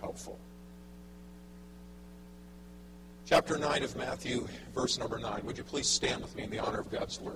helpful. Chapter 9 of Matthew, verse number 9. Would you please stand with me in the honor of God's word?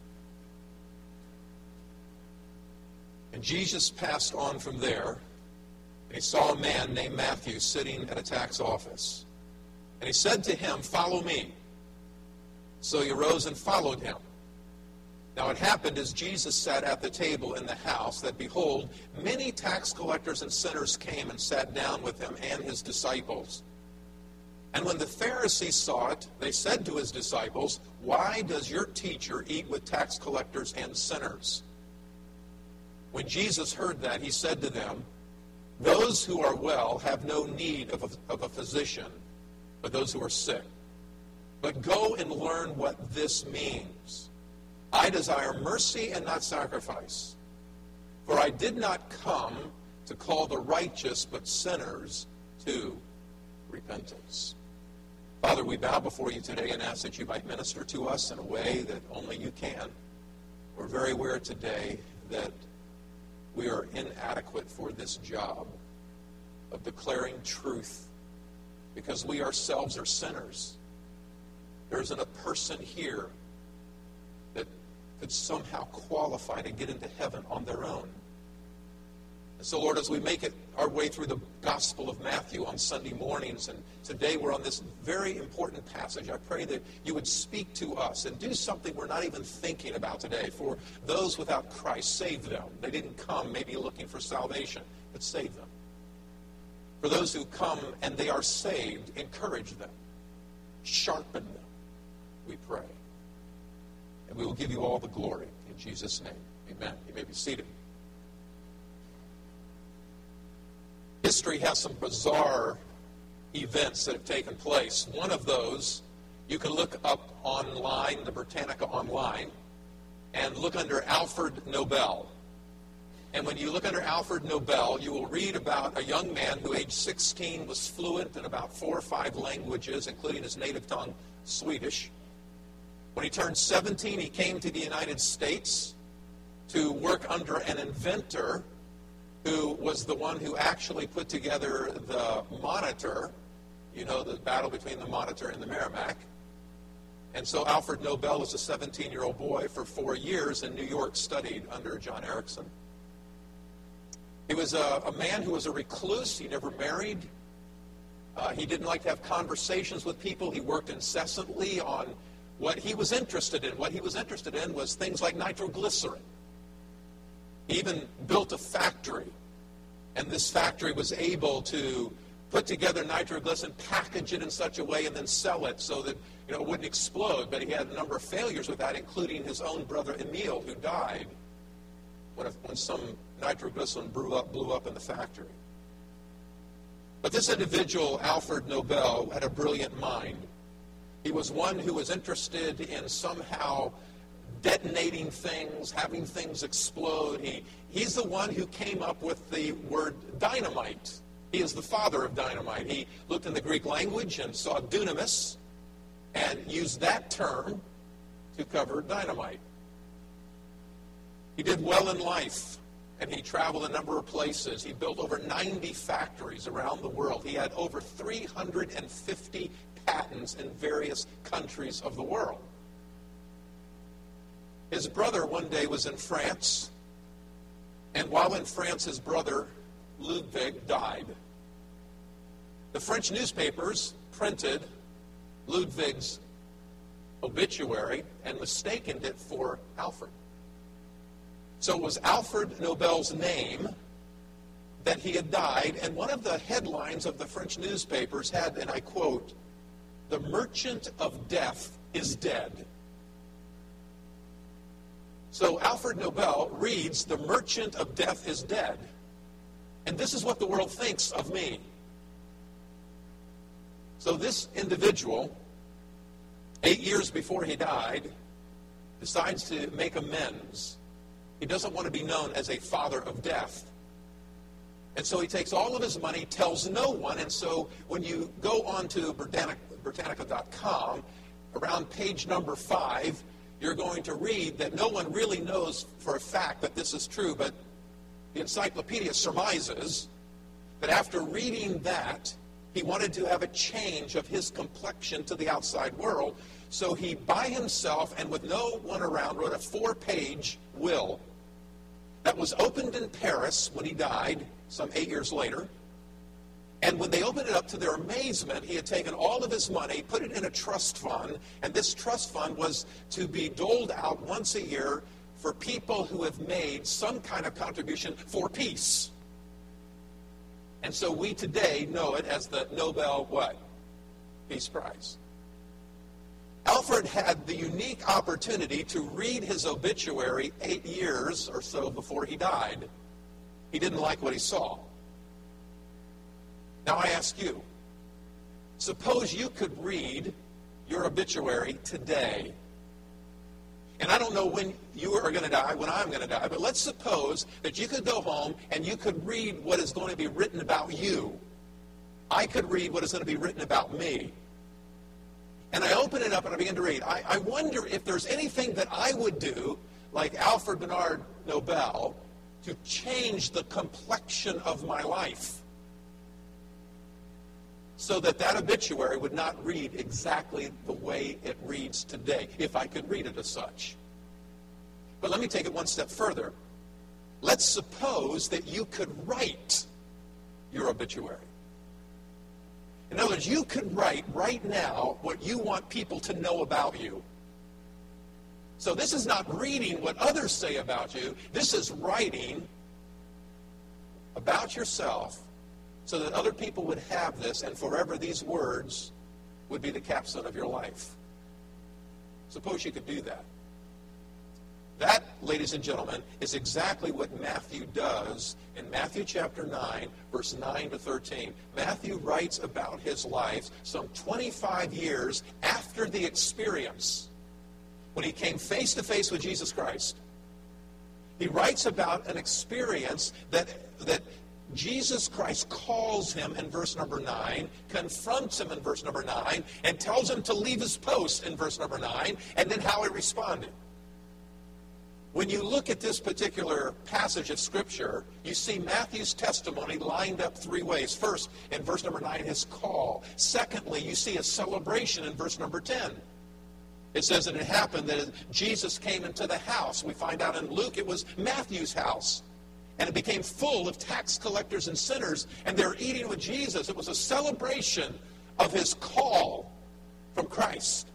And Jesus passed on from there, and he saw a man named Matthew sitting at a tax office. And he said to him, "Follow me." So he arose and followed him. Now it happened as Jesus sat at the table in the house that, behold, many tax collectors and sinners came and sat down with him and his disciples. And when the Pharisees saw it, they said to his disciples, "Why does your teacher eat with tax collectors and sinners?" When Jesus heard that, he said to them, "Those who are well have no need of a physician, but those who are sick. But go and learn what this means. I desire mercy and not sacrifice. For I did not come to call the righteous, but sinners to repentance." Father, we bow before you today and ask that you might minister to us in a way that only you can. We're very aware today that we are inadequate for this job of declaring truth because we ourselves are sinners. There isn't a person here that could somehow qualify to get into heaven on their own. And so, Lord, as we make it our way through the Gospel of Matthew on Sunday mornings, and today we're on this very important passage, I pray that you would speak to us and do something we're not even thinking about today. For those without Christ, save them. They didn't come maybe looking for salvation, but save them. For those who come and they are saved, encourage them, sharpen them, we pray. And we will give you all the glory in Jesus' name. Amen. You may be seated. History has some bizarre events that have taken place. One of those, you can look up online, the Britannica online, and look under Alfred Nobel. And when you look under Alfred Nobel, you will read about a young man who, age 16, was fluent in about 4 or 5 languages, including his native tongue, Swedish. When he turned 17, he came to the United States to work under an inventor who was the one who actually put together the Monitor, you know, the battle between the Monitor and the Merrimack. And so Alfred Nobel was a 17-year-old boy for 4 years in New York, studied under John Erickson. He was a man who was a recluse. He never married. He didn't like to have conversations with people. He worked incessantly on what he was interested in. What he was interested in was things like nitroglycerin. He even built a factory, and this factory was able to put together nitroglycerin, package it in such a way, and then sell it so that it wouldn't explode. But he had a number of failures with that, including his own brother Emil, who died when some nitroglycerin blew up in the factory. But this individual, Alfred Nobel, had a brilliant mind. He was one who was interested in somehow detonating things, having things explode. He's the one who came up with the word dynamite. He is the father of dynamite. He looked in the Greek language and saw dunamis and used that term to cover dynamite. He did well in life, and he traveled a number of places. He built over 90 factories around the world. He had over 350 patents in various countries of the world. His brother one day was in France, and while in France, his brother, Ludwig, died. The French newspapers printed Ludwig's obituary and mistaken it for Alfred. So it was Alfred Nobel's name that he had died, and one of the headlines of the French newspapers had, and I quote, "The merchant of death is dead." So Alfred Nobel reads, "The merchant of death is dead." And this is what the world thinks of me. So this individual, 8 years before he died, decides to make amends. He doesn't want to be known as a father of death. And so he takes all of his money, tells no one, and so when you go on to Britannica.com, around page number 5, you're going to read that no one really knows for a fact that this is true, but the encyclopedia surmises But after reading that, he wanted to have a change of his complexion to the outside world. So he, by himself and with no one around, wrote a 4-page will that was opened in Paris when he died some 8 years later. And when they opened it up, to their amazement, he had taken all of his money, put it in a trust fund, and this trust fund was to be doled out once a year for people who have made some kind of contribution for peace. And so we today know it as the Nobel what? Peace Prize. Alfred had the unique opportunity to read his obituary 8 years or so before he died. He didn't like what he saw. Now I ask you, suppose you could read your obituary today. And I don't know when you are going to die, when I'm going to die, but let's suppose that you could go home and you could read what is going to be written about you. I could read what is going to be written about me. And I open it up and I begin to read. I wonder if there's anything that I would do, like Alfred Bernard Nobel, to change the complexion of my life, so that that obituary would not read exactly the way it reads today, if I could read it as such. But let me take it one step further. Let's suppose that you could write your obituary. In other words, you could write right now what you want people to know about you. So this is not reading what others say about you. This is writing about yourself, so that other people would have this, and forever these words would be the capstone of your life. Suppose you could do that. That, ladies and gentlemen, is exactly what Matthew does in Matthew chapter 9, verse 9 to 13. Matthew writes about his life some 25 years after the experience when he came face to face with Jesus Christ. He writes about an experience that Jesus Christ calls him in verse number 9, confronts him in verse number 9, and tells him to leave his post in verse number 9, and then how he responded. When you look at this particular passage of Scripture, you see Matthew's testimony lined up 3 ways. First, in verse number 9, his call. Secondly, you see a celebration in verse number 10. It says that it happened that Jesus came into the house. We find out in Luke it was Matthew's house. And it became full of tax collectors and sinners, and they were eating with Jesus. It was a celebration of his call from Christ.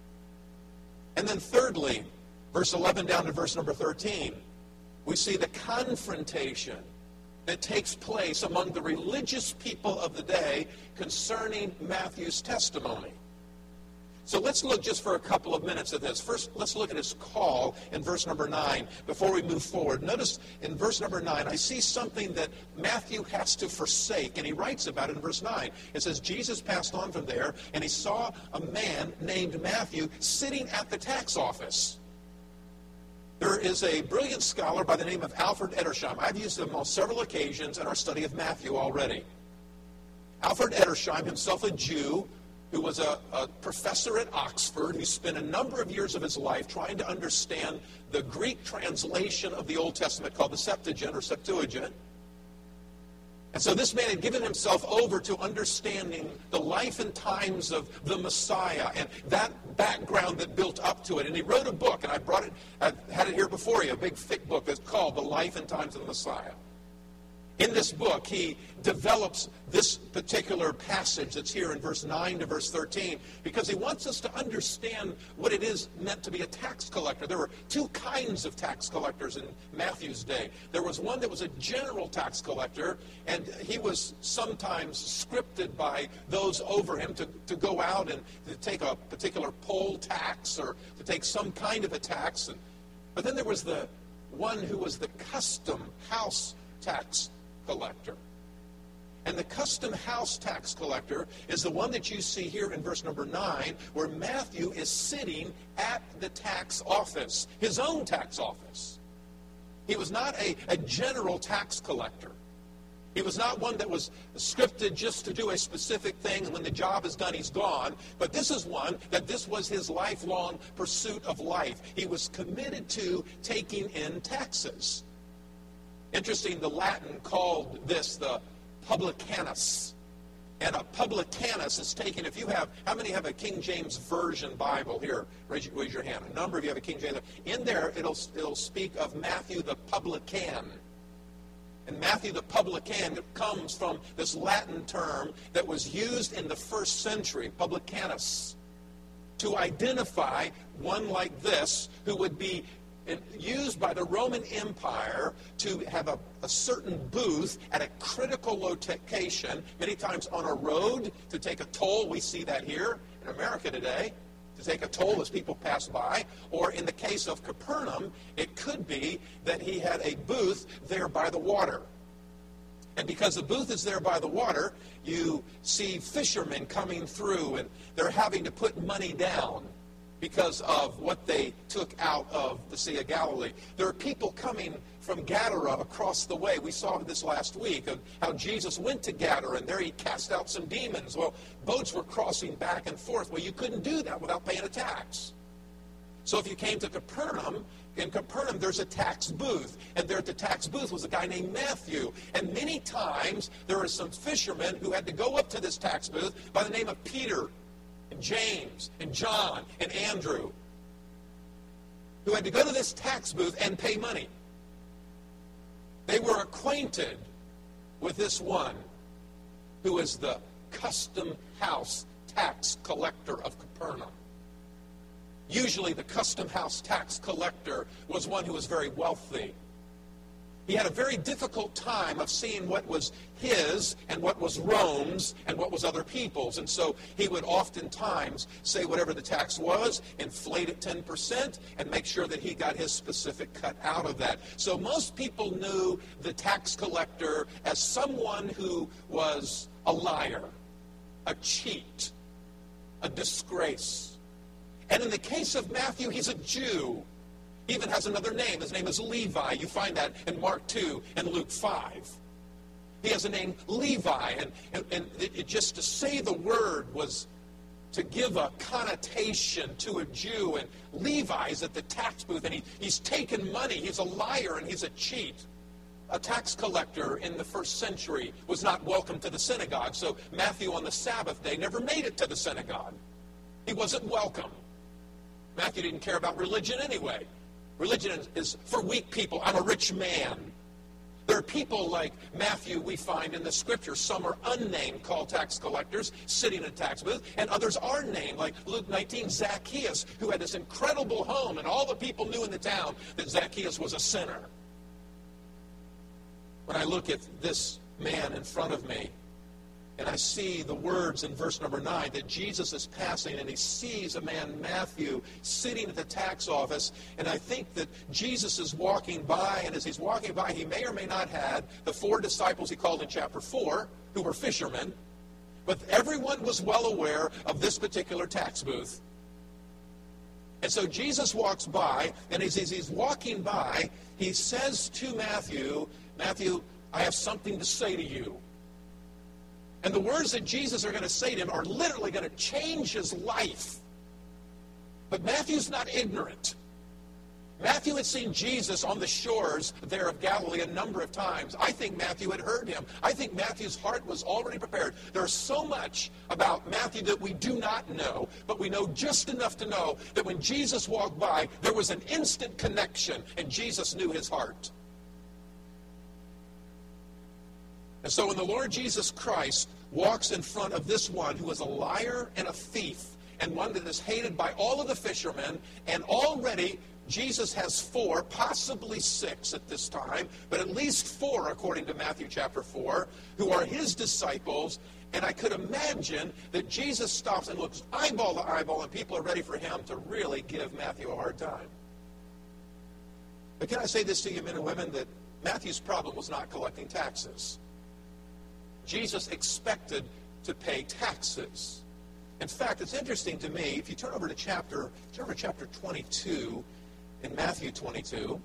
And then thirdly, verse 11 down to verse number 13, we see the confrontation that takes place among the religious people of the day concerning Matthew's testimony. So let's look just for a couple of minutes at this. First, let's look at his call in verse number 9 before we move forward. Notice in verse number 9, I see something that Matthew has to forsake, and he writes about it in verse 9. It says, Jesus passed on from there, and he saw a man named Matthew sitting at the tax office. There is a brilliant scholar by the name of Alfred Edersheim. I've used him on several occasions in our study of Matthew already. Alfred Edersheim, himself a Jew, who was a professor at Oxford, who spent a number of years of his life trying to understand the Greek translation of the Old Testament called the Septuagint or Septuagint. And so this man had given himself over to understanding the life and times of the Messiah and that background that built up to it. And he wrote a book, and I've had it here before you, a big thick book that's called The Life and Times of the Messiah. In this book, he develops this particular passage that's here in verse 9 to verse 13 because he wants us to understand what it is meant to be a tax collector. There were 2 kinds of tax collectors in Matthew's day. There was one that was a general tax collector, and he was sometimes scripted by those over him to go out and to take a particular poll tax or to take some kind of a tax. But then there was the one who was the custom house tax collector. And the custom house tax collector is the one that you see here in verse number 9, where Matthew is sitting at the tax office, his own tax office. He was not a general tax collector. He was not one that was scripted just to do a specific thing, and when the job is done, he's gone. But this is one that this was his lifelong pursuit of life. He was committed to taking in taxes. Interesting, the Latin called this the publicanus. And a publicanus is taken, if you have, how many have a King James Version Bible here? Raise your hand. A number of you have a King James. In there, it'll speak of Matthew the publican. And Matthew the publican comes from this Latin term that was used in the first century, publicanus, to identify one like this who would be used by the Roman Empire to have a certain booth at a critical location, many times on a road to take a toll. We see that here in America today, to take a toll as people pass by. Or in the case of Capernaum, it could be that he had a booth there by the water. And because the booth is there by the water, you see fishermen coming through, and they're having to put money down because of what they took out of the Sea of Galilee. There are people coming from Gadara across the way. We saw this last week of how Jesus went to Gadara, and there he cast out some demons. Well, boats were crossing back and forth. Well, you couldn't do that without paying a tax. So if you came to Capernaum, in Capernaum there's a tax booth, and there at the tax booth was a guy named Matthew. And many times there were some fishermen who had to go up to this tax booth by the name of Peter, and James, and John, and Andrew, who had to go to this tax booth and pay money. They were acquainted with this one who is the custom house tax collector of Capernaum. Usually the custom house tax collector was one who was very wealthy. He had a very difficult time of seeing what was his and what was Rome's and what was other people's. And so he would oftentimes say whatever the tax was, inflate it 10%, and make sure that he got his specific cut out of that. So most people knew the tax collector as someone who was a liar, a cheat, a disgrace. And in the case of Matthew, he's a Jew. He even has another name. His name is Levi. You find that in Mark 2 and Luke 5. He has a name Levi. And it just to say the word was to give a connotation to a Jew. And Levi's at the tax booth, and he's taken money. He's a liar and he's a cheat. A tax collector in the first century was not welcome to the synagogue. So Matthew on the Sabbath day never made it to the synagogue. He wasn't welcome. Matthew didn't care about religion anyway. Religion is for weak people. I'm a rich man. There are people like Matthew we find in the scripture. Some are unnamed, called tax collectors, sitting in a tax booth, and others are named, like Luke 19, Zacchaeus, who had this incredible home, and all the people knew in the town that Zacchaeus was a sinner. When I look at this man in front of me, and I see the words in verse number 9 that Jesus is passing, and he sees a man, Matthew, sitting at the tax office. And I think that Jesus is walking by, and as he's walking by, he may or may not have the 4 disciples he called in chapter 4, who were fishermen. But everyone was well aware of this particular tax booth. And so Jesus walks by, and as he's walking by, he says to Matthew, Matthew, I have something to say to you. And the words that Jesus are going to say to him are literally going to change his life. But Matthew's not ignorant. Matthew had seen Jesus on the shores there of Galilee a number of times. I think Matthew had heard him. I think Matthew's heart was already prepared. There's so much about Matthew that we do not know, but we know just enough to know that when Jesus walked by, there was an instant connection, and Jesus knew his heart. And so when the Lord Jesus Christ walks in front of this one who is a liar and a thief, and one that is hated by all of the fishermen, and already Jesus has 4, possibly 6 at this time, but at least 4 according to Matthew chapter 4, who are his disciples. And I could imagine that Jesus stops and looks eyeball to eyeball, and people are ready for him to really give Matthew a hard time. But can I say this to you, men and women, that Matthew's problem was not collecting taxes. Jesus expected to pay taxes. In fact, it's interesting to me, if you turn over to chapter 22 in Matthew 22,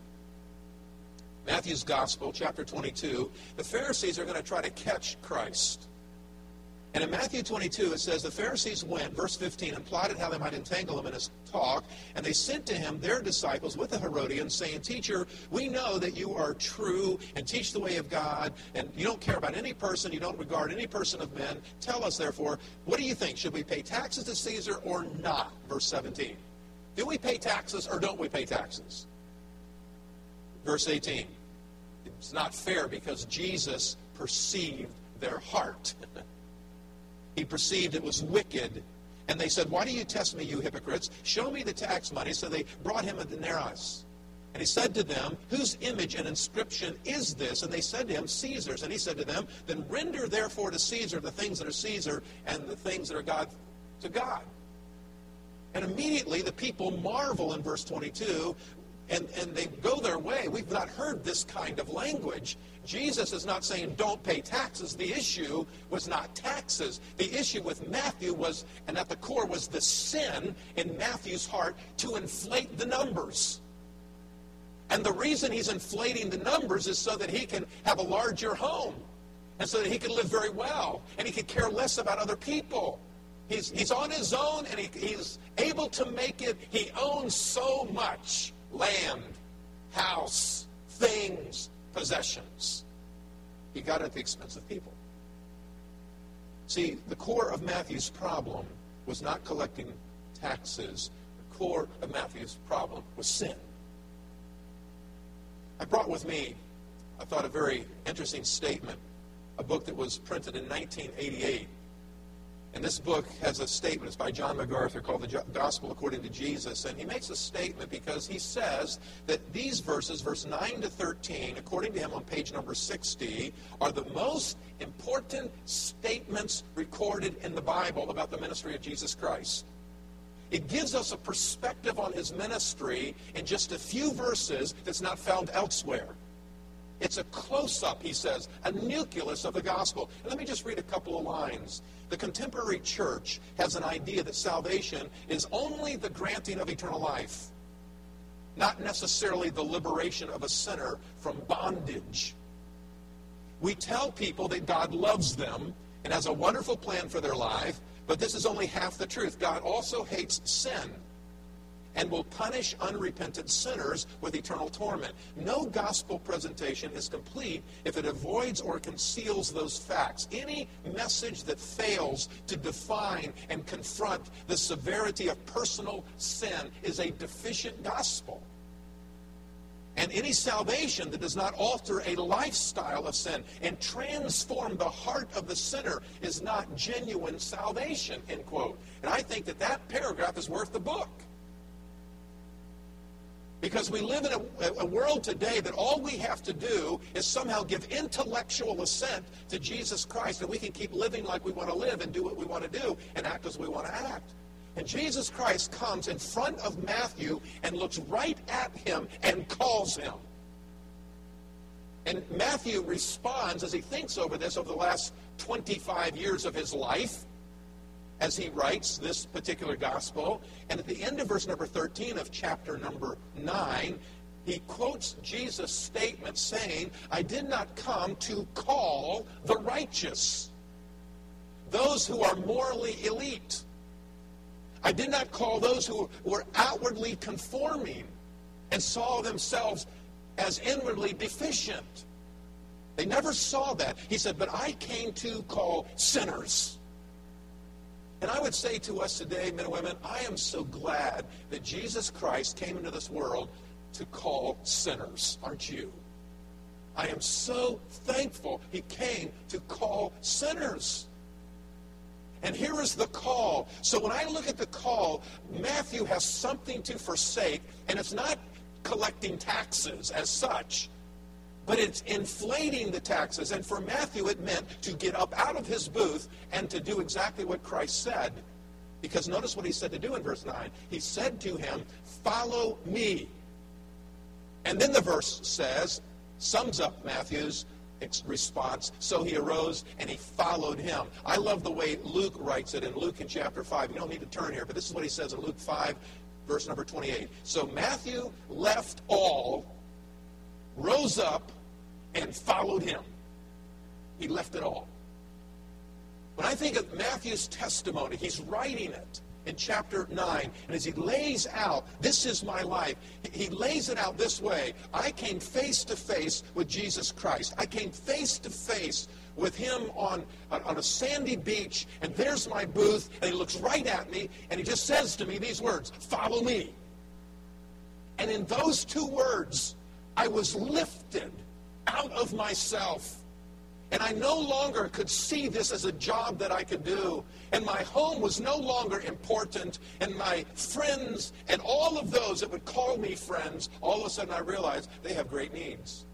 Matthew's Gospel, chapter 22, the Pharisees are going to try to catch Christ. And in Matthew 22, it says, the Pharisees went, verse 15, and plotted how they might entangle him in his talk. And they sent to him their disciples with the Herodians, saying, Teacher, we know that you are true and teach the way of God, and you don't care about any person, you don't regard any person of men. Tell us, therefore, what do you think? Should we pay taxes to Caesar or not? Verse 17. Do we pay taxes or don't we pay taxes? Verse 18. It's not fair because Jesus perceived their heart. He perceived it was wicked. And they said, why do you test me, you hypocrites? Show me the tax money. So they brought him a denarius. And he said to them, whose image and inscription is this? And they said to him, Caesar's. And he said to them, then render therefore to Caesar the things that are Caesar, and the things that are God to God. And immediately the people marvel in verse 22, and they go their way. We've not heard this kind of language. Jesus is not saying don't pay taxes. The issue was not taxes. The issue with Matthew was, and at the core was the sin in Matthew's heart to inflate the numbers. And the reason he's inflating the numbers is so that he can have a larger home, and so that he can live very well, and he can care less about other people. He's on his own, and he's able to make it. He owns so much land, house, things, possessions. He got it at the expense of people. See, the core of Matthew's problem was not collecting taxes. The core of Matthew's problem was sin. I brought with me, I thought, a very interesting statement, a book that was printed in 1988. And this book has a statement. It's by John MacArthur called The Gospel According to Jesus. And he makes a statement because he says that these verses, verse 9 to 13, according to him on page number 60, are the most important statements recorded in the Bible about the ministry of Jesus Christ. It gives us a perspective on his ministry in just a few verses that's not found elsewhere. It's a close-up, he says, a nucleus of the gospel. And let me just read a couple of lines. The contemporary church has an idea that salvation is only the granting of eternal life, not necessarily the liberation of a sinner from bondage. We tell people that God loves them and has a wonderful plan for their life, but this is only half the truth. God also hates sin and will punish unrepentant sinners with eternal torment. No gospel presentation is complete if it avoids or conceals those facts. Any message that fails to define and confront the severity of personal sin is a deficient gospel. And any salvation that does not alter a lifestyle of sin and transform the heart of the sinner is not genuine salvation, end quote. And I think that that paragraph is worth the book. Because we live in a world today that all we have to do is somehow give intellectual assent to Jesus Christ, and we can keep living like we want to live and do what we want to do and act as we want to act. And Jesus Christ comes in front of Matthew and looks right at him and calls him. And Matthew responds as he thinks over this over the last 25 years of his life, as he writes this particular gospel. And at the end of verse number 13 of chapter number 9, he quotes Jesus' statement saying, I did not come to call the righteous, those who are morally elite. I did not call those who were outwardly conforming and saw themselves as inwardly deficient. They never saw that. He said, but I came to call sinners. And I would say to us today, men and women, I am so glad that Jesus Christ came into this world to call sinners. Aren't you? I am so thankful he came to call sinners. And here is the call. So when I look at the call, Matthew has something to forsake, and it's not collecting taxes as such, but it's inflating the taxes. And for Matthew, it meant to get up out of his booth and to do exactly what Christ said. Because notice what he said to do in verse 9. He said to him, follow me. And then the verse says, sums up Matthew's response. So he arose and he followed him. I love the way Luke writes it in Luke in chapter 5. You don't need to turn here, but this is what he says in Luke 5, verse number 28. So Matthew left all, rose up, and followed him. He left it all. When I I think of Matthew's testimony. He's writing it in chapter 9. And as he lays out, this is my life, he lays it out this way. I came face to face with Jesus Christ. I came face to face with him on a sandy beach, and there's my booth, and he looks right at me, and he just says to me these words, "Follow me." And in those two words, I was lifted out of myself. And I no longer could see this as a job that I could do. And my home was no longer important. And my friends and all of those that would call me friends, all of a sudden I realized they have great needs.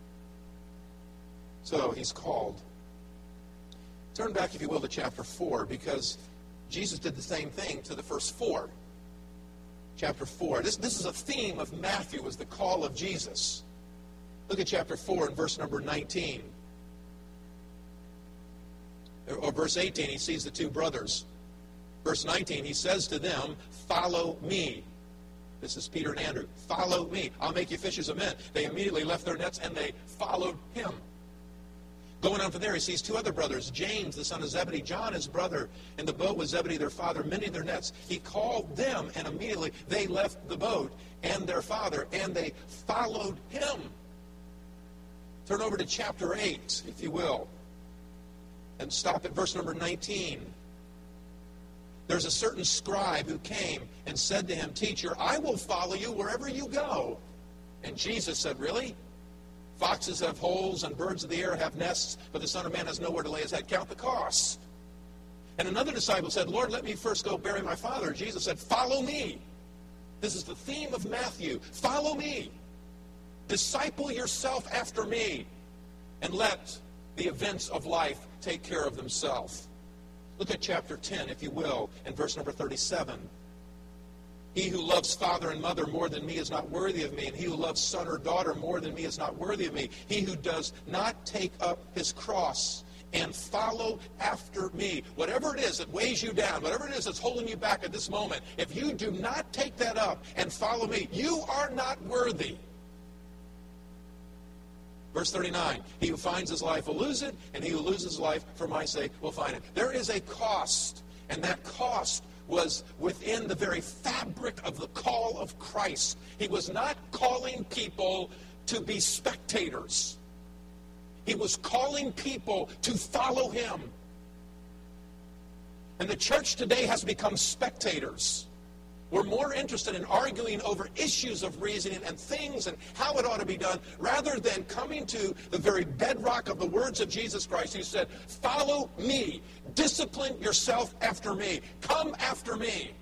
So he's called. Turn back, if you will, to chapter 4, because Jesus did the same thing to the first 4. Chapter 4. This is a theme of Matthew, was the call of Jesus. Look at chapter 4 and verse number 19. Or verse 18, he sees the two brothers. Verse 19, he says to them, "Follow me." This is Peter and Andrew. "Follow me. I'll make you fishers of men." They immediately left their nets and they followed him. Going on from there, he sees two other brothers, James, the son of Zebedee, John, his brother, in the boat with Zebedee, their father, mending their nets. He called them, and immediately they left the boat and their father, and they followed him. Turn over to chapter 8, if you will, and stop at verse number 19. There's a certain scribe who came and said to him, "Teacher, I will follow you wherever you go." And Jesus said, "Really? Foxes have holes and birds of the air have nests, but the Son of Man has nowhere to lay his head. Count the cost." And another disciple said, "Lord, let me first go bury my father." Jesus said, "Follow me." This is the theme of Matthew. Follow me. Disciple yourself after me, and let the events of life take care of themselves. Look at chapter 10, if you will, and verse number 37. "He who loves father and mother more than me is not worthy of me, and he who loves son or daughter more than me is not worthy of me. He who does not take up his cross and follow after me." Whatever it is that weighs you down, whatever it is that's holding you back at this moment, if you do not take that up and follow me, you are not worthy. Verse 39, "He who finds his life will lose it, and he who loses his life for my sake will find it." There is a cost, and that cost was within the very fabric of the call of Christ. He was not calling people to be spectators. He was calling people to follow him. And the church today has become spectators. We're more interested in arguing over issues of reasoning and things and how it ought to be done, rather than coming to the very bedrock of the words of Jesus Christ, who said, "Follow me. Discipline yourself after me. Come after me."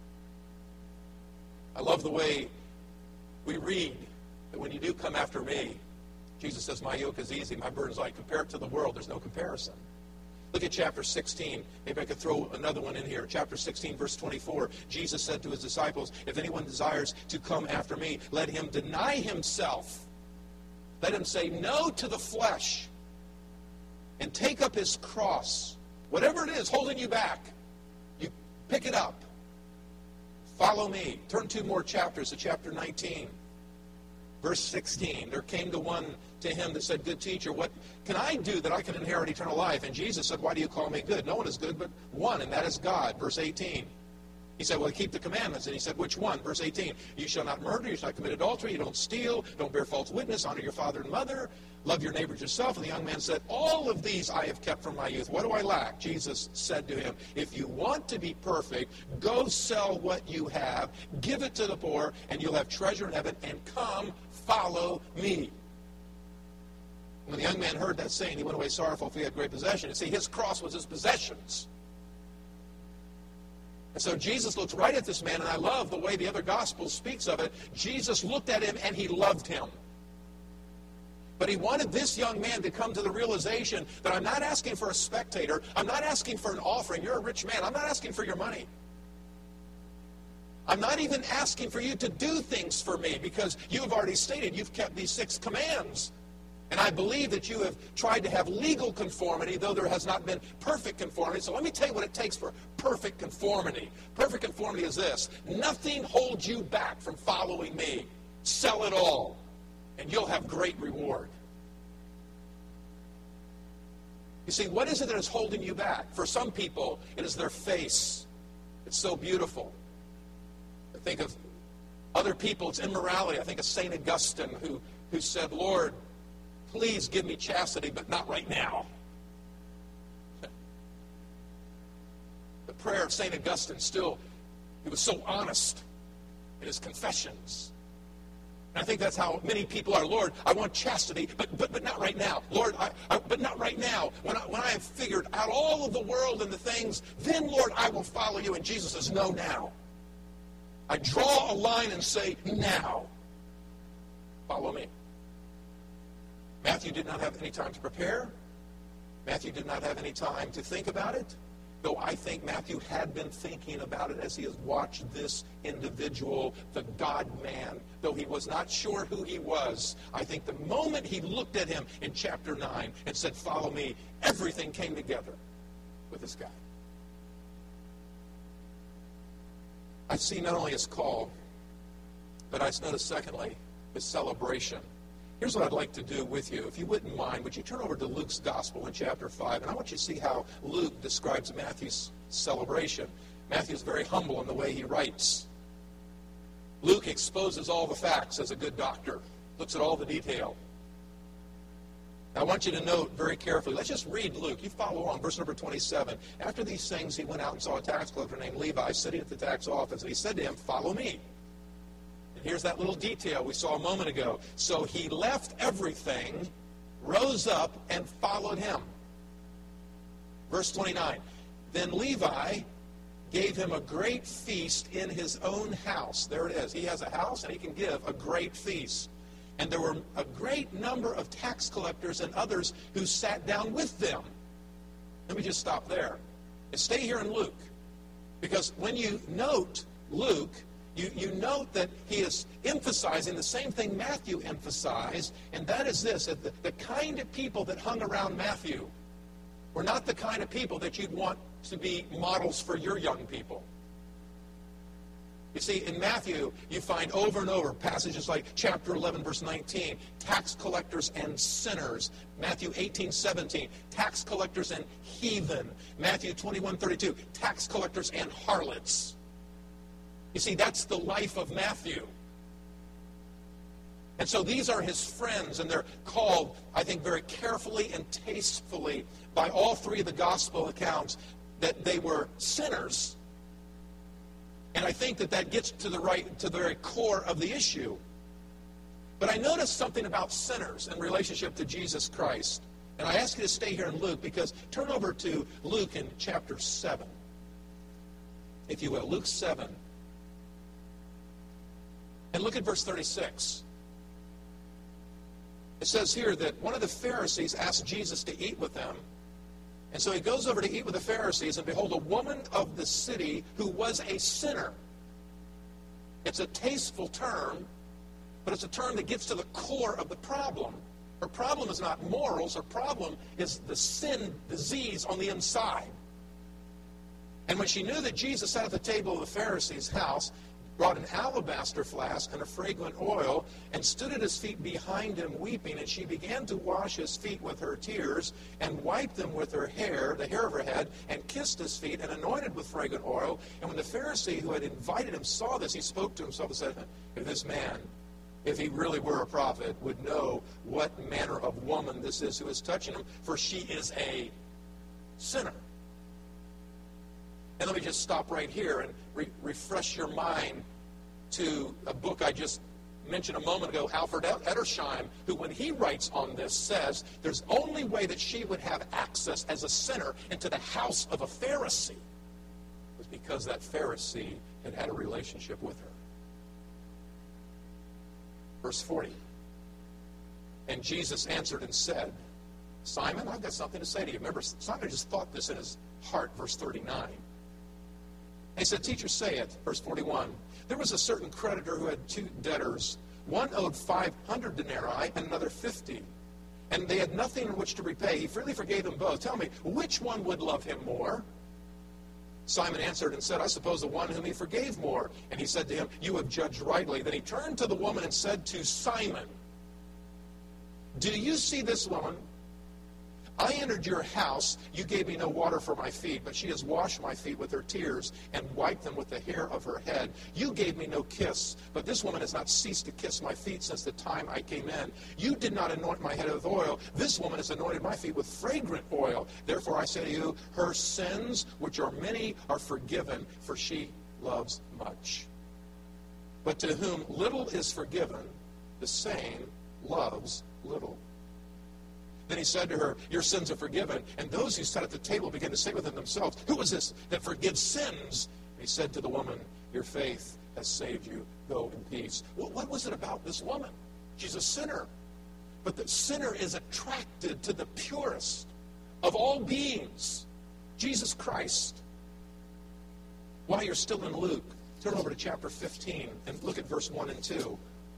I love the way we read that when you do come after me, Jesus says, "My yoke is easy, my burden is light." Compare it to the world. There's no comparison. Look at chapter 16. Maybe I could throw another one in here. Chapter 16, verse 24. Jesus said to his disciples, "If anyone desires to come after me, let him deny himself. Let him say no to the flesh and take up his cross." Whatever it is holding you back, you pick it up. Follow me. Turn 2 more chapters to chapter 19. Verse 16, "There came to one to him that said, 'Good teacher, what can I do that I can inherit eternal life?' And Jesus said, 'Why do you call me good? No one is good but one, and that is God.'" Verse 18. He said, "Well, keep the commandments." And he said, "Which one?" Verse 18. "You shall not murder, you shall not commit adultery, you don't steal, don't bear false witness, honor your father and mother, love your neighbor as yourself." And the young man said, "All of these I have kept from my youth. What do I lack?" Jesus said to him, "If you want to be perfect, go sell what you have, give it to the poor, and you'll have treasure in heaven, and come, follow me." When the young man heard that saying, he went away sorrowful, for he had great possession. And see, his cross was his possessions. And so Jesus looks right at this man, and I love the way the other gospel speaks of it. Jesus looked at him and he loved him. But he wanted this young man to come to the realization that I'm not asking for a spectator. I'm not asking for an offering. You're a rich man. I'm not asking for your money. I'm not even asking for you to do things for me, because you have already stated you've kept these 6 commands. And I believe that you have tried to have legal conformity, though there has not been perfect conformity. So let me tell you what it takes for perfect conformity. Perfect conformity is this: nothing holds you back from following me. Sell it all, and you'll have great reward. You see, what is it that is holding you back? For some people, it is their face. It's so beautiful. I think of other people, it's immorality. I think of St. Augustine who said, Lord, please give me chastity, but not right now. The prayer of St. Augustine still, he was so honest in his confessions. And I think that's how many people are. Lord, I want chastity, but not right now. Lord, but not right now. When I have figured out all of the world and the things, then, Lord, I will follow you. And Jesus says, no, now. I draw a line and say, now. Follow me. Matthew did not have any time to prepare. Matthew did not have any time to think about it. Though I think Matthew had been thinking about it as he has watched this individual, the God-man, though he was not sure who he was. I think the moment he looked at him in chapter 9 and said, follow me, everything came together with this guy. I see not only his call, but I notice secondly, his celebration. Here's what I'd like to do with you. If you wouldn't mind, would you turn over to Luke's Gospel in chapter 5, and I want you to see how Luke describes Matthew's celebration. Matthew's very humble in the way he writes. Luke exposes all the facts as a good doctor, looks at all the detail. Now, I want you to note very carefully. Let's just read Luke. You follow along, verse number 27. After these things, he went out and saw a tax collector named Levi sitting at the tax office, and he said to him, follow me. Here's that little detail we saw a moment ago. So he left everything, rose up, and followed him. Verse 29. Then Levi gave him a great feast in his own house. There it is. He has a house, and he can give a great feast. And there were a great number of tax collectors and others who sat down with them. Let me just stop there. And stay here in Luke. Because when you note Luke, you note that he is emphasizing the same thing Matthew emphasized, and that is this, that the kind of people that hung around Matthew were not the kind of people that you'd want to be models for your young people. You see, in Matthew, you find over and over passages like chapter 11, verse 19, tax collectors and sinners. Matthew 18:17, tax collectors and heathen. Matthew 21:32, tax collectors and harlots. You see, that's the life of Matthew. And so these are his friends, and they're called, I think, very carefully and tastefully by all three of the gospel accounts that they were sinners. And I think that gets to the very core of the issue. But I noticed something about sinners in relationship to Jesus Christ. And I ask you to stay here in Luke, because turn over to Luke in chapter 7. If you will, Luke 7. And look at verse 36. It says here that one of the Pharisees asked Jesus to eat with them. And so he goes over to eat with the Pharisees, and behold, a woman of the city who was a sinner. It's a tasteful term, but it's a term that gets to the core of the problem. Her problem is not morals. Her problem is the sin disease on the inside. And when she knew that Jesus sat at the table of the Pharisee's house, brought an alabaster flask and a fragrant oil, and stood at his feet behind him weeping, and she began to wash his feet with her tears, and wiped them with her hair, the hair of her head, and kissed his feet, and anointed with fragrant oil. And when the Pharisee who had invited him saw this, he spoke to himself and said, if this man, if he really were a prophet, would know what manner of woman this is who is touching him, for she is a sinner. And let me just stop right here and refresh your mind to a book I just mentioned a moment ago, Alfred Edersheim, who when he writes on this says there's only way that she would have access as a sinner into the house of a Pharisee was because that Pharisee had had a relationship with her. Verse 40. And Jesus answered and said, Simon, I've got something to say to you. Remember, Simon just thought this in his heart, verse 39. He said, Teacher, say it. Verse 41. There was a certain creditor who had two debtors. One owed 500 denarii and another 50. And they had nothing in which to repay. He freely forgave them both. Tell me, which one would love him more? Simon answered and said, I suppose the one whom he forgave more. And he said to him, You have judged rightly. Then he turned to the woman and said to Simon, Do you see this woman? I entered your house, you gave me no water for my feet, but she has washed my feet with her tears and wiped them with the hair of her head. You gave me no kiss, but this woman has not ceased to kiss my feet since the time I came in. You did not anoint my head with oil. This woman has anointed my feet with fragrant oil. Therefore I say to you, her sins, which are many, are forgiven, for she loves much. But to whom little is forgiven, the same loves little. Then he said to her, your sins are forgiven. And those who sat at the table began to say within themselves, who is this that forgives sins? And he said to the woman, your faith has saved you. Go in peace. Well, what was it about this woman? She's a sinner. But the sinner is attracted to the purest of all beings, Jesus Christ. While you're still in Luke, turn over to chapter 15 and look at verse 1 and 2.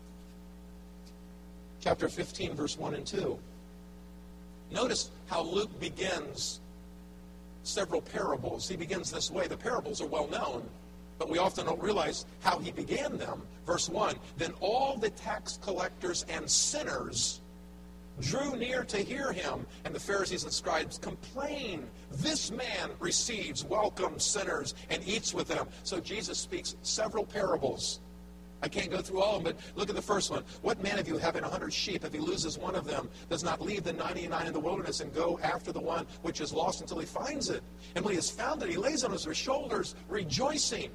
Chapter 15, verse 1 and 2. Notice how Luke begins several parables. He begins this way. The parables are well known, but we often don't realize how he began them. Verse 1, then all the tax collectors and sinners drew near to hear him, and the Pharisees and scribes complained. This man receives welcome sinners and eats with them. So Jesus speaks several parables. I can't go through all of them, but look at the first one. What man of you, having 100 sheep, if he loses one of them, does not leave the 99 in the wilderness and go after the one which is lost until he finds it? And when he has found it, he lays on his shoulders, rejoicing.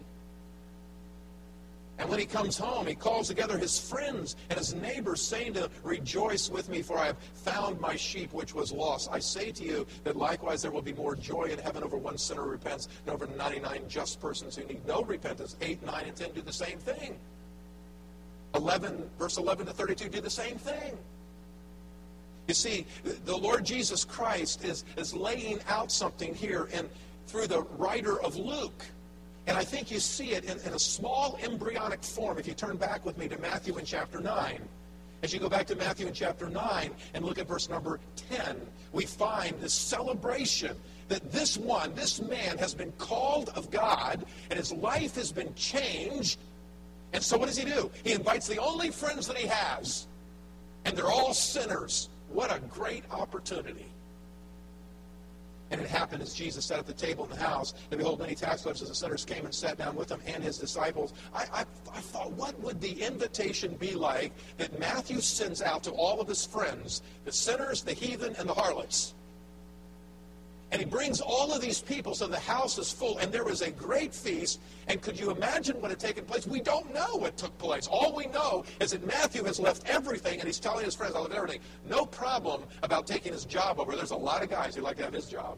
And when he comes home, he calls together his friends and his neighbors, saying to them, rejoice with me, for I have found my sheep which was lost. I say to you that likewise there will be more joy in heaven over one sinner who repents than over 99 just persons who need no repentance. 8, 9, and 10 do the same thing. 11, verse 11 to 32 do the same thing. You see, the Lord Jesus Christ is laying out something here through the writer of Luke. And I think you see it in a small embryonic form. If you turn back with me to Matthew in chapter 9. As you go back to Matthew in chapter 9 and look at verse number 10, we find this celebration that this man has been called of God, and his life has been changed. And so what does he do? He invites the only friends that he has, and they're all sinners. What a great opportunity. And it happened as Jesus sat at the table in the house, and behold, many tax collectors and sinners came and sat down with him and his disciples. I thought, what would the invitation be like that Matthew sends out to all of his friends, the sinners, the heathen, and the harlots? And he brings all of these people, so the house is full, and there was a great feast. And could you imagine what had taken place? We don't know what took place. All we know is that Matthew has left everything, and he's telling his friends, I left everything. No problem about taking his job over. There's a lot of guys who like to have his job.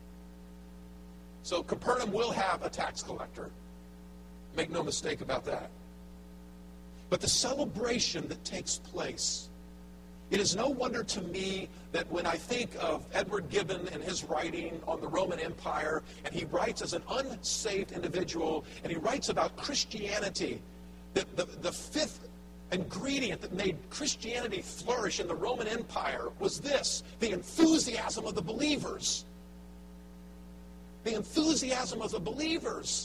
So Capernaum will have a tax collector. Make no mistake about that. But the celebration that takes place, it is no wonder to me that when I think of Edward Gibbon and his writing on the Roman Empire, and he writes as an unsaved individual, and he writes about Christianity, that the fifth ingredient that made Christianity flourish in the Roman Empire was this: the enthusiasm of the believers. The enthusiasm of the believers.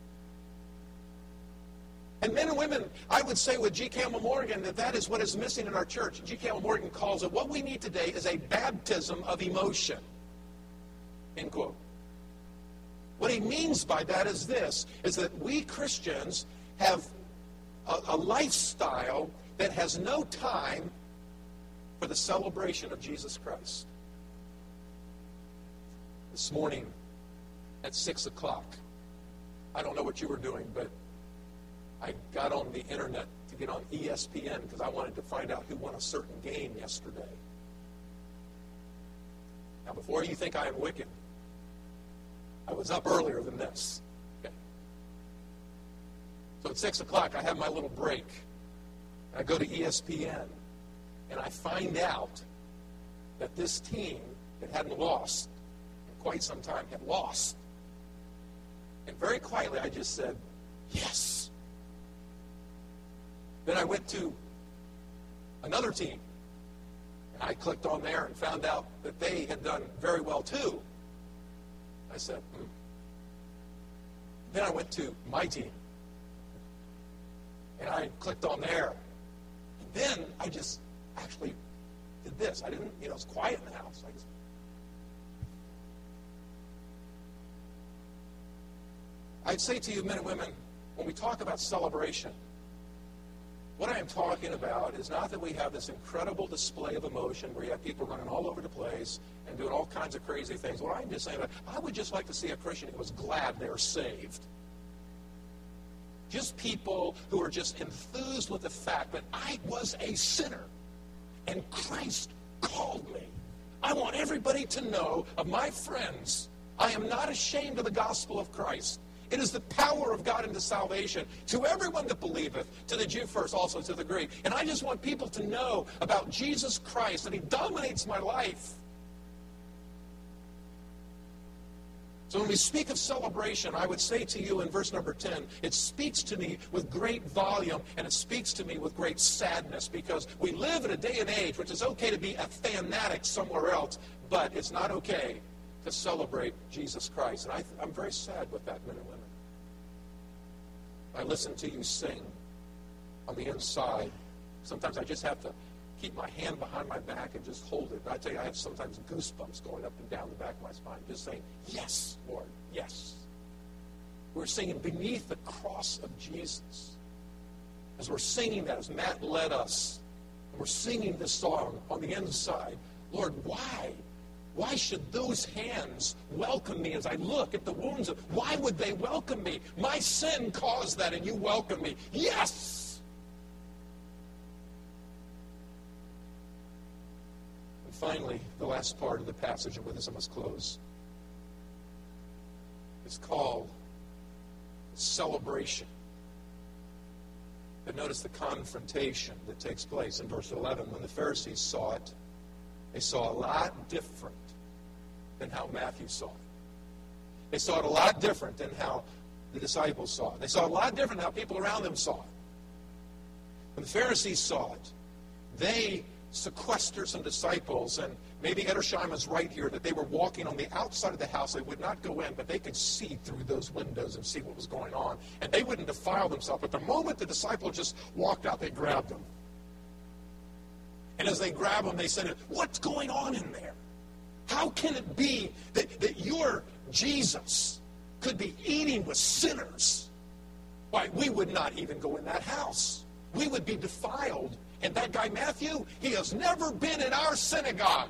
And men and women, I would say with G. Campbell Morgan that is what is missing in our church. G. Campbell Morgan calls it, what we need today is a baptism of emotion. End quote. What he means by that is this, is that we Christians have a lifestyle that has no time for the celebration of Jesus Christ. This morning at 6 o'clock, I don't know what you were doing, but I got on the internet to get on ESPN because I wanted to find out who won a certain game yesterday. Now, before you think I am wicked, I was up earlier than this. Okay. So at 6 o'clock, I have my little break. I go to ESPN, and I find out that this team that hadn't lost in quite some time had lost. And very quietly, I just said, yes. Then I went to another team, and I clicked on there and found out that they had done very well too. I said, Then I went to my team, and I clicked on there. And then I just actually did this. I didn't, it was quiet in the house. I just I'd say to you, men and women, when we talk about celebration, what I am talking about is not that we have this incredible display of emotion where you have people running all over the place and doing all kinds of crazy things. What I'm just saying, I would just like to see a Christian who was glad they're saved. Just people who are just enthused with the fact that I was a sinner and Christ called me. I want everybody to know of my friends, I am not ashamed of the gospel of Christ. It is the power of God into salvation to everyone that believeth, to the Jew first, also to the Greek. And I just want people to know about Jesus Christ, that he dominates my life. So when we speak of celebration, I would say to you in verse number 10, it speaks to me with great volume, and it speaks to me with great sadness, because we live in a day and age which is okay to be a fanatic somewhere else, but it's not okay to celebrate Jesus Christ. And I'm very sad with that, men and women. I listen to you sing on the inside. Sometimes I just have to keep my hand behind my back and just hold it. And I tell you, I have sometimes goosebumps going up and down the back of my spine, just saying, yes, Lord, yes. We're singing beneath the cross of Jesus. As we're singing that, as Matt led us, and we're singing this song on the inside, Lord, why? Why should those hands welcome me as I look at the wounds of, why would they welcome me? My sin caused that, and you welcome me. Yes! And finally, the last part of the passage, and with this I must close. It's called celebration. But notice the confrontation that takes place in verse 11. When the Pharisees saw it, they saw a lot different than how Matthew saw it. They saw it a lot different than how the disciples saw it. They saw it a lot different than how people around them saw it. When the Pharisees saw it, they sequestered some disciples, and maybe Edersheim is right here, that they were walking on the outside of the house. They would not go in, but they could see through those windows and see what was going on. And they wouldn't defile themselves. But the moment the disciples just walked out, they grabbed them. And as they grabbed them, they said, what's going on in there? How can it be that your Jesus could be eating with sinners? Why, we would not even go in that house. We would be defiled. And that guy Matthew, he has never been in our synagogue.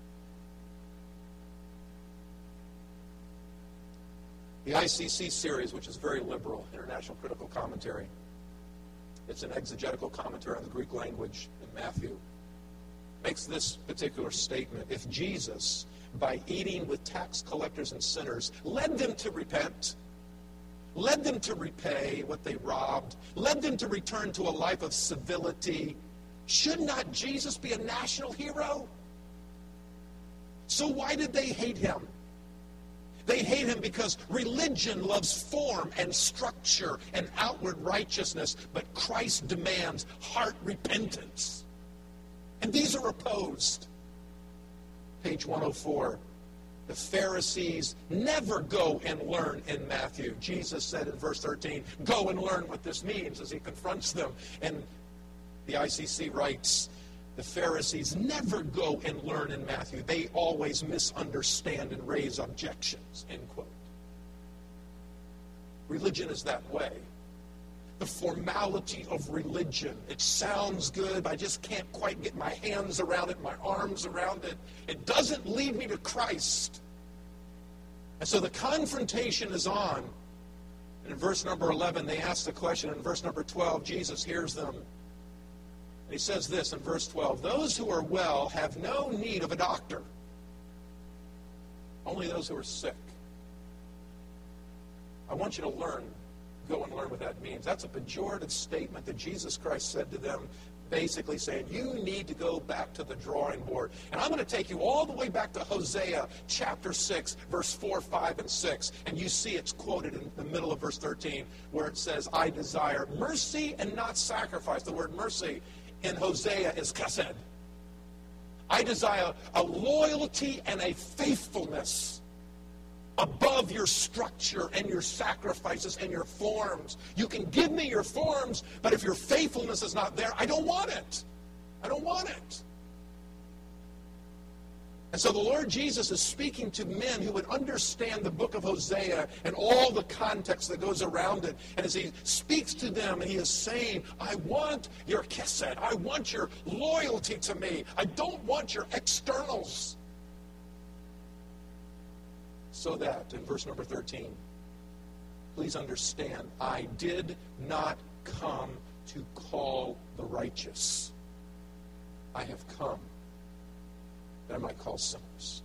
The ICC series, which is very liberal, International Critical Commentary, it's an exegetical commentary on the Greek language in Matthew, makes this particular statement. If Jesus, by eating with tax collectors and sinners, led them to repent, led them to repay what they robbed, led them to return to a life of civility, should not Jesus be a national hero? So why did they hate him? They hate him because religion loves form and structure and outward righteousness, but Christ demands heart repentance. And these are opposed. Page 104. The Pharisees never go and learn in Matthew. Jesus said in verse 13, go and learn what this means as he confronts them. And the ICC writes, the Pharisees never go and learn in Matthew. They always misunderstand and raise objections, end quote. Religion is that way. The formality of religion. It sounds good, but I just can't quite get my hands around it, my arms around it. It doesn't lead me to Christ. And so the confrontation is on. And in verse number 11, they ask the question. In verse number 12, Jesus hears them. And he says this in verse 12, those who are well have no need of a doctor. Only those who are sick. I want you to learn. Go and learn what that means. That's a pejorative statement that Jesus Christ said to them, basically saying, you need to go back to the drawing board. And I'm going to take you all the way back to Hosea chapter 6, verse 4, 5, and 6. And you see it's quoted in the middle of verse 13, where it says, I desire mercy and not sacrifice. The word mercy in Hosea is chesed. I desire a loyalty and a faithfulness above your structure and your sacrifices and your forms. You can give me your forms, but if your faithfulness is not there, I don't want it. I don't want it. And so the Lord Jesus is speaking to men who would understand the book of Hosea and all the context that goes around it. And as he speaks to them, and he is saying, I want your chesed. I want your loyalty to me. I don't want your externals. So that, in verse number 13, please understand, I did not come to call the righteous. I have come that I might call sinners.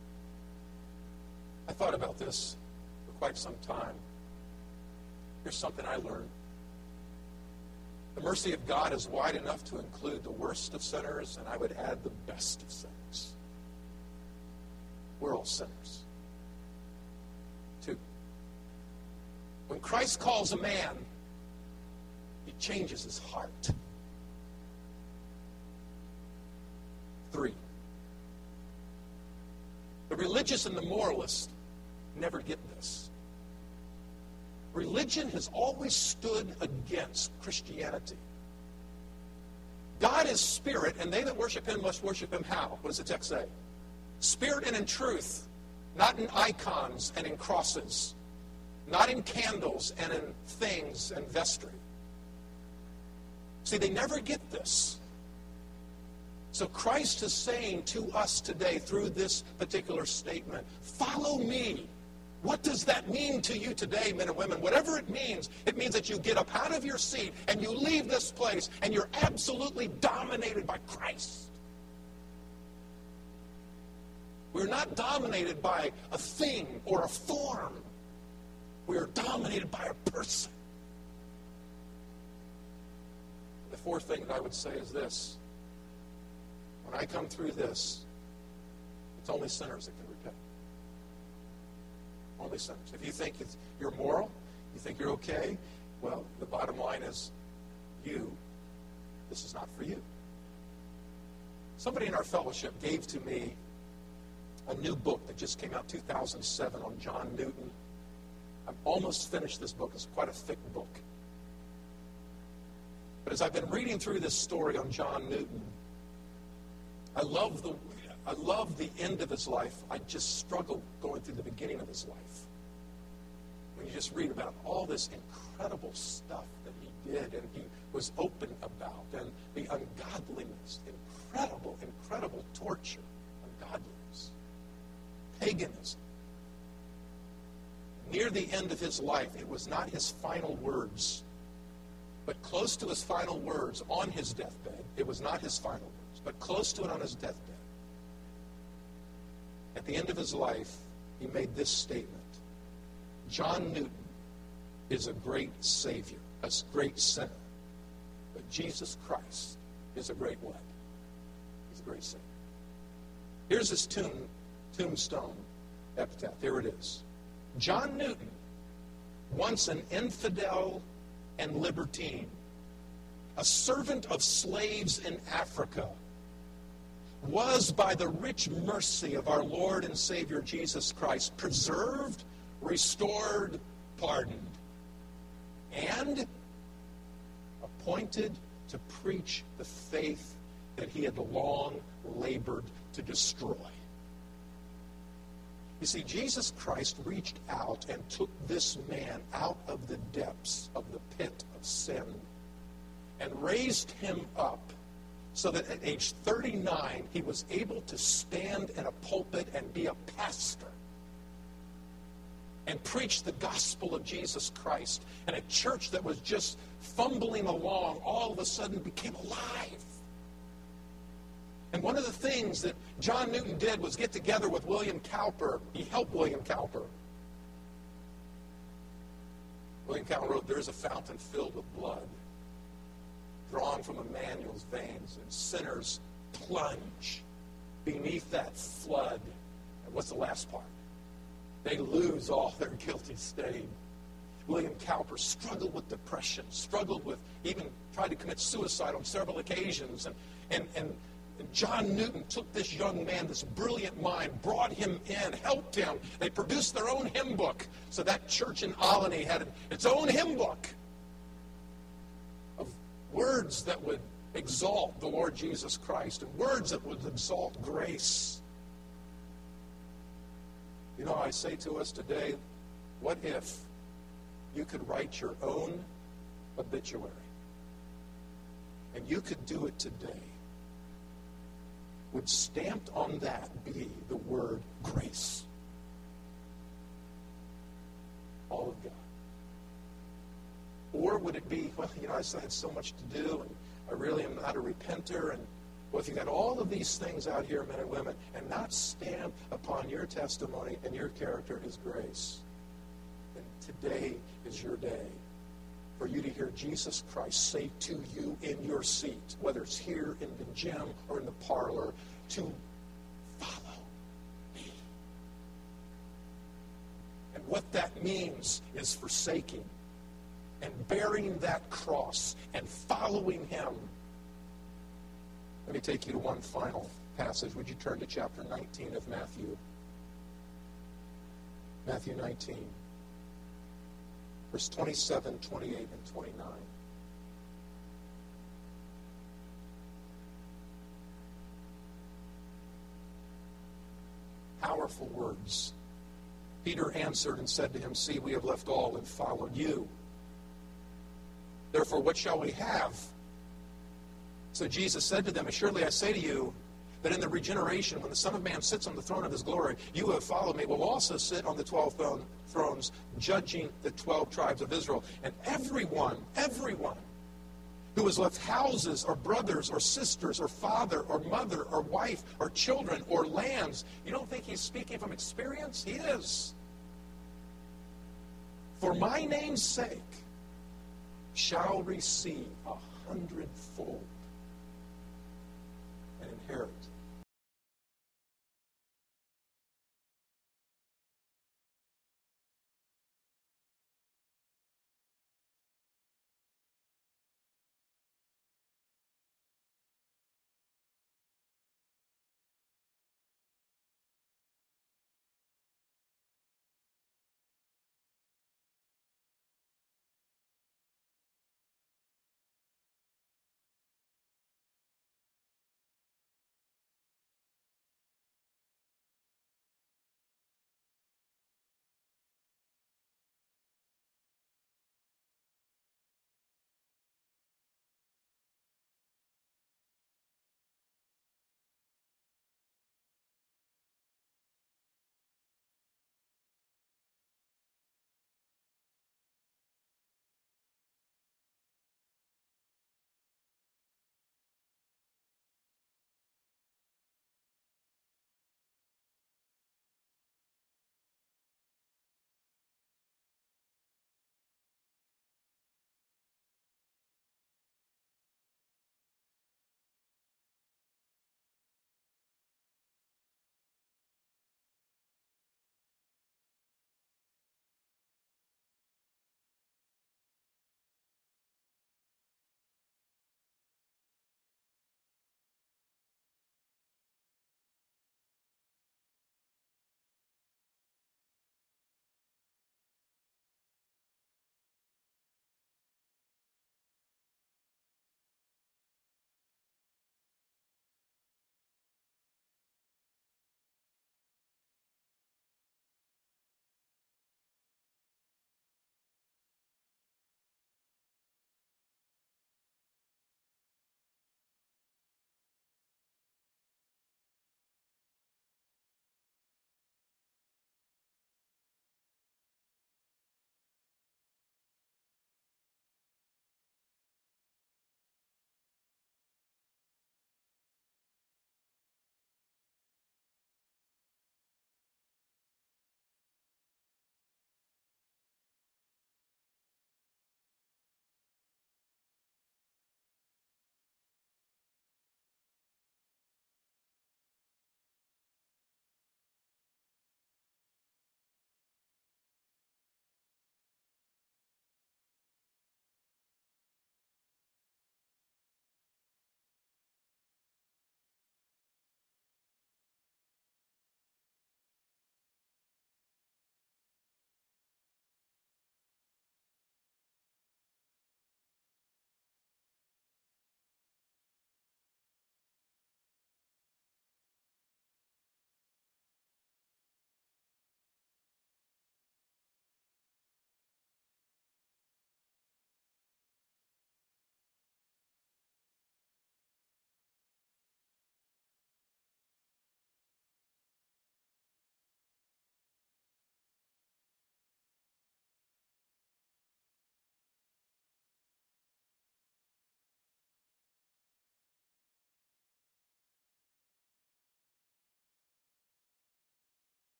I thought about this for quite some time. Here's something I learned. The mercy of God is wide enough to include the worst of sinners, and I would add the best of sinners. We're all sinners. 2. When Christ calls a man, he changes his heart. 3. The religious and the moralist never get this. Religion has always stood against Christianity. God is spirit, and they that worship him must worship him how? What does the text say? Spirit and in truth, not in icons and in crosses, not in candles and in things and vestry. See, they never get this. So Christ is saying to us today through this particular statement, follow me. What does that mean to you today, men and women? Whatever it means that you get up out of your seat and you leave this place and you're absolutely dominated by Christ. We're not dominated by a thing or a form. We are dominated by a person. The fourth thing that I would say is this. When I come through this, it's only sinners that can repent. Only sinners. If you think you're moral, you think you're okay, well, the bottom line is this is not for you. Somebody in our fellowship gave to me a new book that just came out 2007 on John Newton. I've almost finished this book. It's quite a thick book. But as I've been reading through this story on John Newton, I love the end of his life. I just struggle going through the beginning of his life. When you just read about all this incredible stuff that he did and he was open about, and the ungodliness, incredible torture, ungodliness, paganism. Near the end of his life, it was not his final words, but close to his final words on his deathbed. It was not his final words, but close to it on his deathbed. At the end of his life, he made this statement. John Newton is a great Savior, a great sinner. But Jesus Christ is a great what? He's a great Savior. Here's his tombstone epitaph. Here it is. John Newton, once an infidel and libertine, a servant of slaves in Africa, was by the rich mercy of our Lord and Savior Jesus Christ preserved, restored, pardoned, and appointed to preach the faith that he had long labored to destroy. You see, Jesus Christ reached out and took this man out of the depths of the pit of sin and raised him up so that at age 39, he was able to stand in a pulpit and be a pastor and preach the gospel of Jesus Christ. And a church that was just fumbling along all of a sudden became alive. And one of the things that John Newton did was get together with William Cowper. He helped William Cowper. William Cowper wrote, "There is a fountain filled with blood, drawn from Emmanuel's veins, and sinners plunge beneath that flood." And what's the last part? They lose all their guilty stain. William Cowper struggled with depression, even tried to commit suicide on several occasions. And John Newton took this young man, this brilliant mind, brought him in, helped him. They produced their own hymn book. So that church in Olney had its own hymn book of words that would exalt the Lord Jesus Christ and words that would exalt grace. You know, I say to us today, what if you could write your own obituary? And you could do it today. Would stamped on that be the word grace? All of God. Or would it be, well, you know, I had so much to do, and I really am not a repenter, and well, if you got all of these things out here, men and women, and not stamped upon your testimony and your character is grace, then today is your day for you to hear Jesus Christ say to you in your seat, whether it's here in the gym or in the parlor, to follow me. And what that means is forsaking and bearing that cross and following him. Let me take you to one final passage. Would you turn to chapter 19 of Matthew? Matthew 19. Verse 27, 28, and 29. Powerful words. Peter answered and said to him, "See, we have left all and followed you. Therefore, what shall we have?" So Jesus said to them, "Assuredly I say to you, that in the regeneration, when the Son of Man sits on the throne of his glory, you who have followed me will also sit on the 12 thrones, judging the 12 tribes of Israel. And everyone who has left houses or brothers or sisters or father or mother or wife or children or lands," you don't think he's speaking from experience? He is. "For my name's sake, shall receive 100-fold and inherit